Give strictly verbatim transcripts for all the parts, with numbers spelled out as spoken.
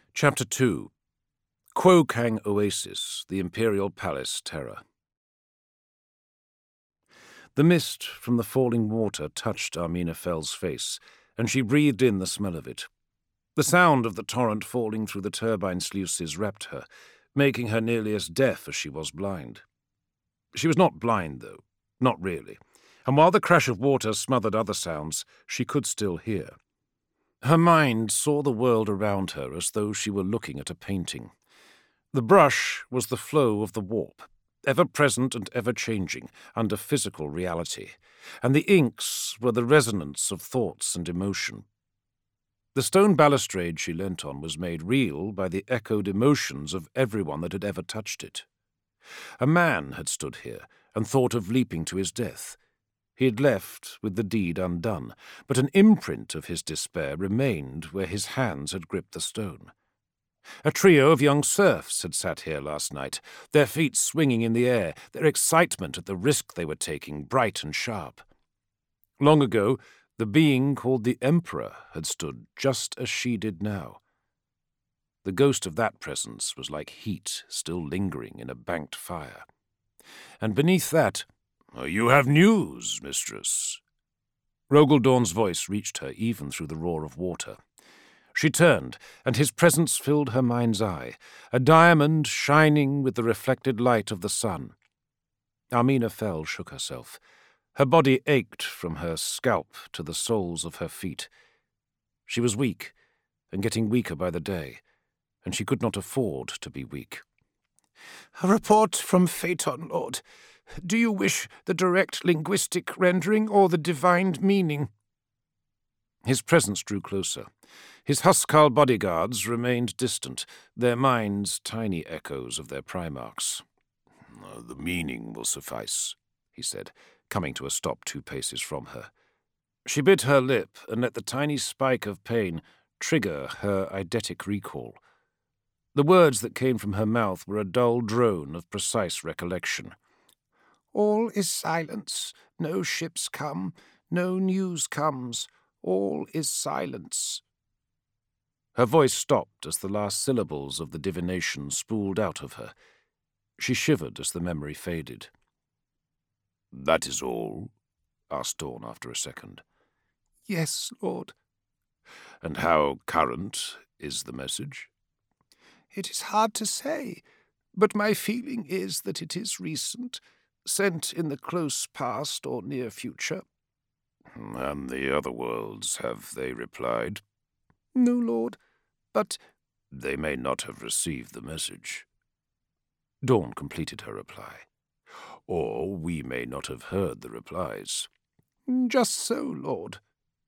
Chapter two. Kwokang Oasis, the Imperial Palace Terror. The mist from the falling water touched Amina Fell's face, and she breathed in the smell of it. The sound of the torrent falling through the turbine sluices wrapped her, making her nearly as deaf as she was blind. She was not blind, though, not really, and while the crash of water smothered other sounds, she could still hear. Her mind saw the world around her as though she were looking at a painting. The brush was the flow of the warp, ever-present and ever-changing, under physical reality, and the inks were the resonance of thoughts and emotion. The stone balustrade she leant on was made real by the echoed emotions of everyone that had ever touched it. A man had stood here and thought of leaping to his death. He had left with the deed undone, but an imprint of his despair remained where his hands had gripped the stone. A trio of young serfs had sat here last night, their feet swinging in the air, their excitement at the risk they were taking bright and sharp. Long ago, the being called the Emperor had stood just as she did now. The ghost of that presence was like heat still lingering in a banked fire. And beneath that, "You have news, mistress." Rogal Dorn's voice reached her even through the roar of water. She turned, and his presence filled her mind's eye, a diamond shining with the reflected light of the sun. Amina Fell shook herself. Her body ached from her scalp to the soles of her feet. She was weak, and getting weaker by the day, and she could not afford to be weak. "A report from Phaeton, Lord. Do you wish the direct linguistic rendering or the divined meaning?" His presence drew closer. His Huskal bodyguards remained distant, their minds tiny echoes of their primarchs. "The meaning will suffice," he said, coming to a stop two paces from her. She bit her lip and let the tiny spike of pain trigger her eidetic recall. The words that came from her mouth were a dull drone of precise recollection. "All is silence. No ships come. No news comes. All is silence." Her voice stopped as the last syllables of the divination spooled out of her. She shivered as the memory faded. "That is all?" asked Dawn after a second. "Yes, Lord." "And how current is the message?" "It is hard to say, but my feeling is that it is recent, sent in the close past or near future." "And the other worlds, have they replied?" "No, Lord, but—" "They may not have received the message." Dawn completed her reply. "Or we may not have heard the replies." "Just so, Lord."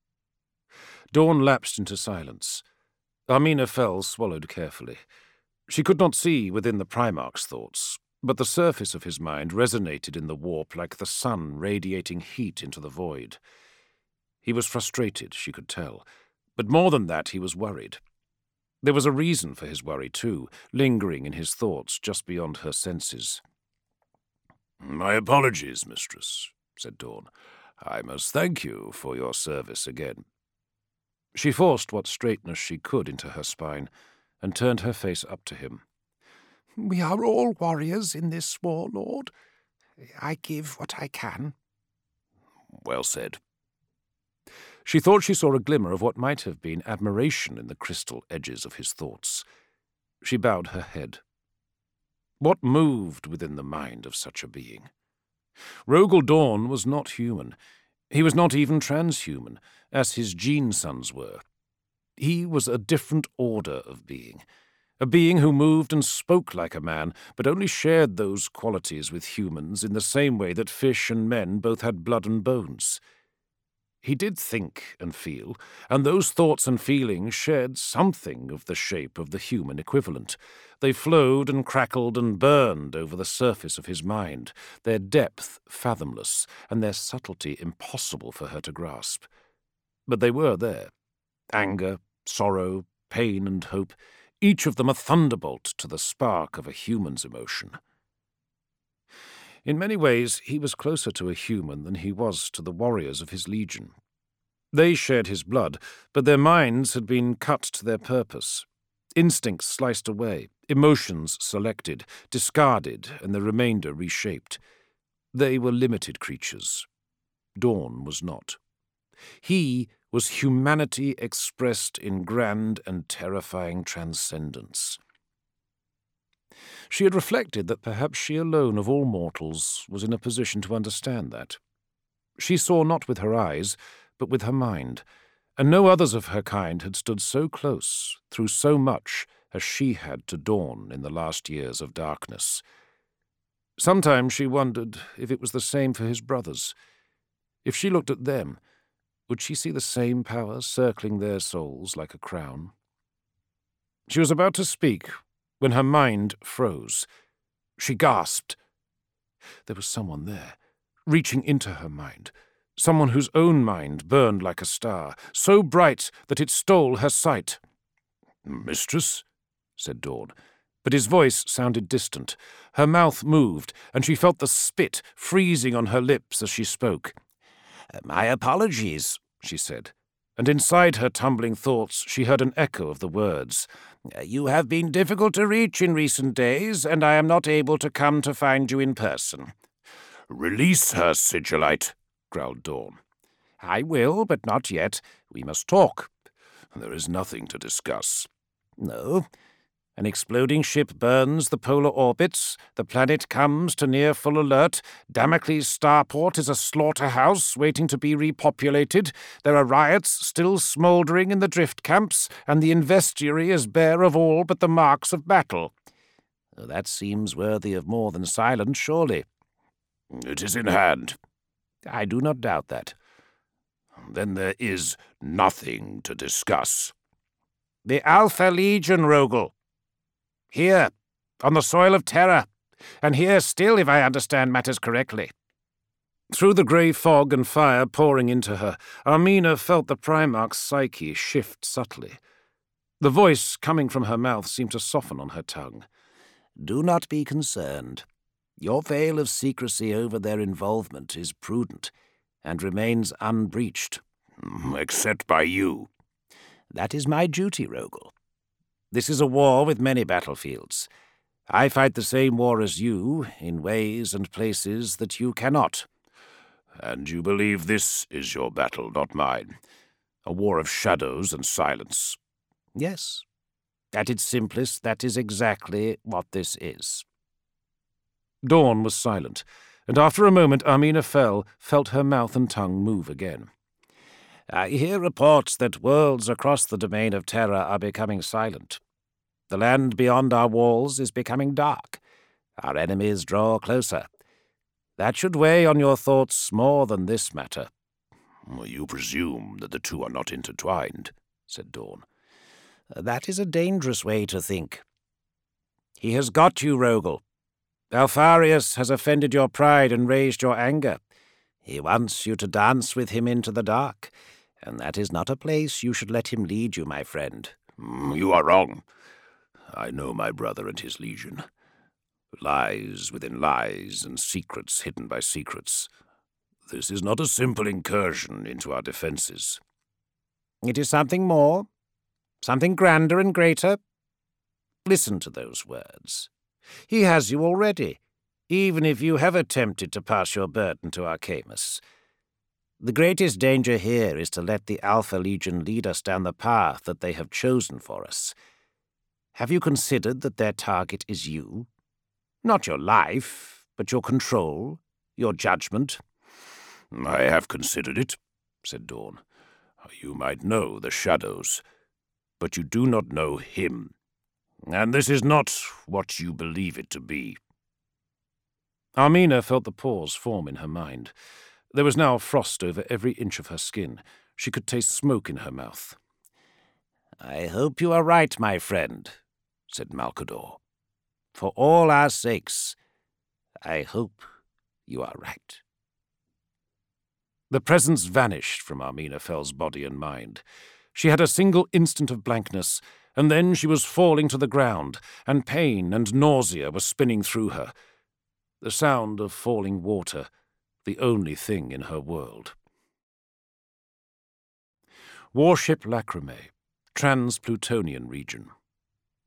Dawn lapsed into silence. Amina Fell swallowed carefully. She could not see within the Primarch's thoughts, but the surface of his mind resonated in the warp like the sun radiating heat into the void. He was frustrated, she could tell, but more than that he was worried. There was a reason for his worry, too, lingering in his thoughts just beyond her senses. "My apologies, mistress," said Dawn. "I must thank you for your service again." She forced what straightness she could into her spine and turned her face up to him. "We are all warriors in this war, Lord. I give what I can." "Well said." She thought she saw a glimmer of what might have been admiration in the crystal edges of his thoughts. She bowed her head. What moved within the mind of such a being? Rogal Dorn was not human. He was not even transhuman, as his gene sons were. He was a different order of being, a being who moved and spoke like a man, but only shared those qualities with humans in the same way that fish and men both had blood and bones. He did think and feel, and those thoughts and feelings shared something of the shape of the human equivalent. They flowed and crackled and burned over the surface of his mind, their depth fathomless, and their subtlety impossible for her to grasp. But they were there. Anger, sorrow, pain and hope, each of them a thunderbolt to the spark of a human's emotion. In many ways, he was closer to a human than he was to the warriors of his legion. They shared his blood, but their minds had been cut to their purpose. Instincts sliced away, emotions selected, discarded, and the remainder reshaped. They were limited creatures. Dawn was not. He was humanity expressed in grand and terrifying transcendence. She had reflected that perhaps she alone of all mortals was in a position to understand that. She saw not with her eyes, but with her mind, and no others of her kind had stood so close, through so much, as she had to Dawn in the last years of darkness. Sometimes she wondered if it was the same for his brothers. If she looked at them, would she see the same power circling their souls like a crown? She was about to speak when her mind froze. She gasped. There was someone there, reaching into her mind, someone whose own mind burned like a star, so bright that it stole her sight. "Mistress?" said Dawn, but his voice sounded distant. Her mouth moved, and she felt the spit freezing on her lips as she spoke. "My apologies," she said, and inside her tumbling thoughts she heard an echo of the words. "You have been difficult to reach in recent days, and I am not able to come to find you in person." "Release her, Sigillite," growled Dawn. "I will, but not yet. We must talk." "There is nothing to discuss." "No. An exploding ship burns the polar orbits, the planet comes to near full alert, Damocles starport is a slaughterhouse waiting to be repopulated, there are riots still smouldering in the drift camps, and the Investiary is bare of all but the marks of battle." "That seems worthy of more than silence, surely." "It is in hand." "I do not doubt that." "Then there is nothing to discuss." "The Alpha Legion, Rogel. Here, on the soil of Terra, and here still, if I understand matters correctly." Through the grey fog and fire pouring into her, Armina felt the Primarch's psyche shift subtly. The voice coming from her mouth seemed to soften on her tongue. "Do not be concerned. Your veil of secrecy over their involvement is prudent, and remains unbreached." "Except by you." "That is my duty, Rogel. This is a war with many battlefields. I fight the same war as you, in ways and places that you cannot." "And you believe this is your battle, not mine? A war of shadows and silence?" "Yes. At its simplest, that is exactly what this is." Dawn was silent, and after a moment Armina Fel felt her mouth and tongue move again. "I hear reports that worlds across the domain of Terra are becoming silent. The land beyond our walls is becoming dark. Our enemies draw closer. That should weigh on your thoughts more than this matter." "You presume that the two are not intertwined," said Dawn. "That is a dangerous way to think. He has got you, Rogel. Alfarius has offended your pride and raised your anger. He wants you to dance with him into the dark, and that is not a place you should let him lead you, my friend." "You are wrong. I know my brother and his legion. Lies within lies and secrets hidden by secrets. This is not a simple incursion into our defences." "It is something more, something grander and greater. Listen to those words. He has you already, even if you have attempted to pass your burden to Arcamus. The greatest danger here is to let the Alpha Legion lead us down the path that they have chosen for us. Have you considered that their target is you? Not your life, but your control, your judgment?" "I have considered it," said Dawn. "You might know the shadows, but you do not know him. And this is not what you believe it to be." Armina felt the pause form in her mind. There was now frost over every inch of her skin. She could taste smoke in her mouth. "I hope you are right, my friend," said Malcador. "For all our sakes, I hope you are right." The presence vanished from Armina Fel's body and mind. She had a single instant of blankness, and then she was falling to the ground, and pain and nausea were spinning through her. The sound of falling water, the only thing in her world. Warship Lacrimae, Trans-Plutonian region.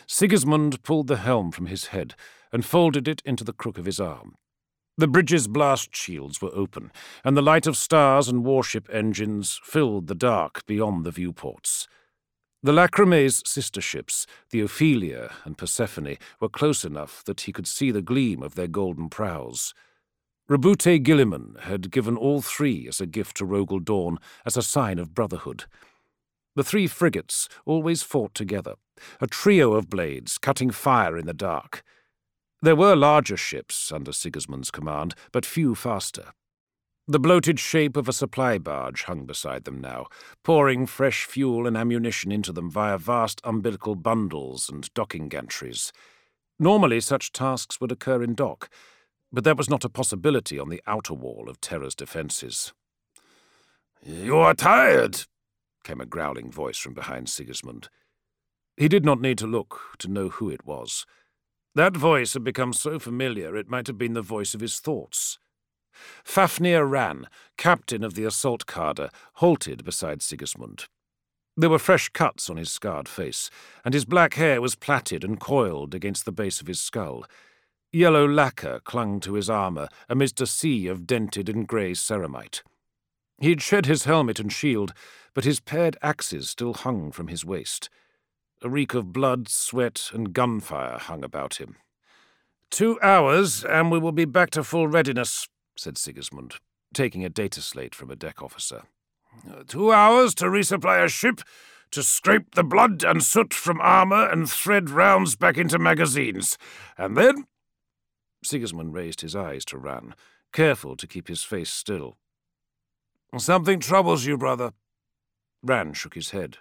Sigismund pulled the helm from his head and folded it into the crook of his arm. The bridge's blast shields were open, and the light of stars and warship engines filled the dark beyond the viewports. The Lachrymae's sister ships, the Ophelia and Persephone, were close enough that he could see the gleam of their golden prows. Rabute Gilliman had given all three as a gift to Rogel Dawn as a sign of brotherhood. The three frigates always fought together, a trio of blades cutting fire in the dark. There were larger ships under Sigismund's command, but few faster. The bloated shape of a supply barge hung beside them now, pouring fresh fuel and ammunition into them via vast umbilical bundles and docking gantries. Normally such tasks would occur in dock, but that was not a possibility on the outer wall of Terra's defences. "You are tired," came a growling voice from behind Sigismund. He did not need to look to know who it was. That voice had become so familiar it might have been the voice of his thoughts. Fafnir Ran, captain of the assault carder, halted beside Sigismund. There were fresh cuts on his scarred face, and his black hair was plaited and coiled against the base of his skull. Yellow lacquer clung to his armour amidst a sea of dented and grey ceramite. He had shed his helmet and shield, but his paired axes still hung from his waist. A reek of blood, sweat, and gunfire hung about him. "Two hours, and we will be back to full readiness," said Sigismund, taking a data slate from a deck officer. "Two hours to resupply a ship, to scrape the blood and soot from armour and thread rounds back into magazines. And then—" Sigismund raised his eyes to Ran, careful to keep his face still. "Something troubles you, brother." Ran shook his head.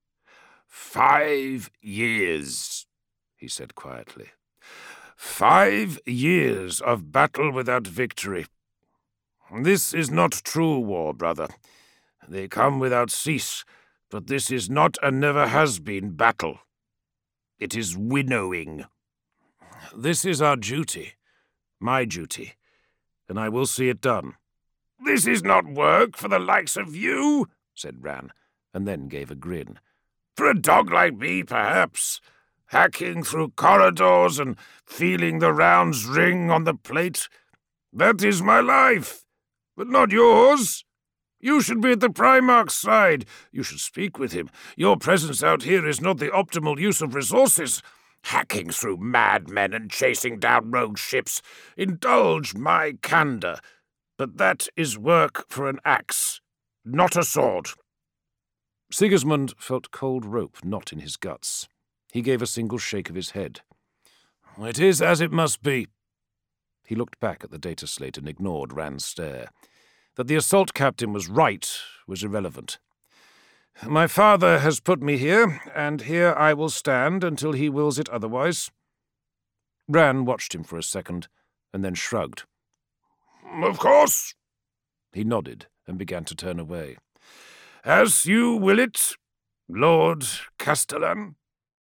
Five years, he said quietly. Five years of battle without victory. This is not true war, brother. They come without cease, but this is not and never has been battle. It is winnowing. This is our duty, my duty, and I will see it done. This is not work for the likes of you, said Ran, and then gave a grin. For a dog like me, perhaps, hacking through corridors and feeling the rounds ring on the plate. That is my life, but not yours. You should be at the Primarch's side. You should speak with him. Your presence out here is not the optimal use of resources. Hacking through madmen and chasing down rogue ships. Indulge my candour, but that is work for an axe, not a sword. Sigismund felt cold rope knot in his guts. He gave a single shake of his head. It is as it must be. He looked back at the data slate and ignored Ran's stare. That the assault captain was right was irrelevant. My father has put me here, and here I will stand until he wills it otherwise. Ran watched him for a second, and then shrugged. Of course. He nodded and began to turn away. As you will it, Lord Castellan.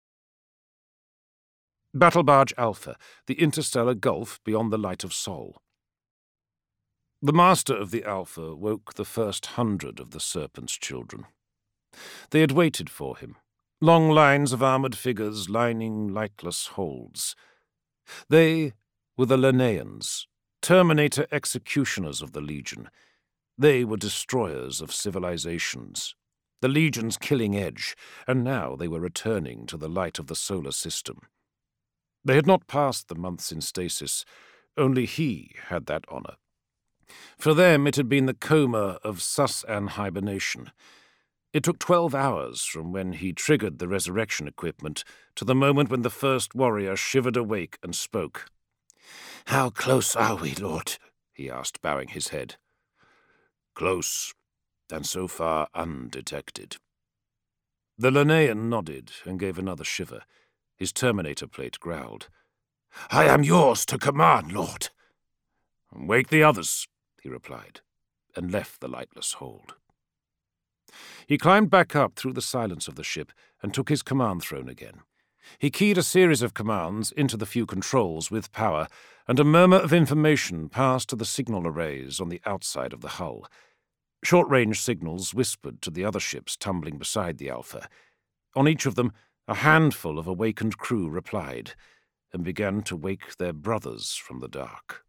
Battle Barge Alpha, the interstellar gulf beyond the light of Sol. The master of the Alpha woke the first hundred of the Serpent's children. They had waited for him, long lines of armoured figures lining lightless holds. They were the Lenaeans, Terminator executioners of the Legion. They were destroyers of civilizations, the Legion's killing edge, and now they were returning to the light of the solar system. They had not passed the months in stasis. Only he had that honour. For them it had been the coma of Sus-An hibernation. It took twelve hours from when he triggered the resurrection equipment to the moment when the first warrior shivered awake and spoke. "How close are we, Lord?" he asked, bowing his head. "Close, and so far undetected." The Lenaean nodded and gave another shiver. His Terminator plate growled. "I am yours to command, Lord." "Wake the others," he replied, and left the lightless hold. He climbed back up through the silence of the ship and took his command throne again. He keyed a series of commands into the few controls with power, and a murmur of information passed to the signal arrays on the outside of the hull. Short-range signals whispered to the other ships tumbling beside the Alpha. On each of them, A handful of awakened crew replied, and began to wake their brothers from the dark.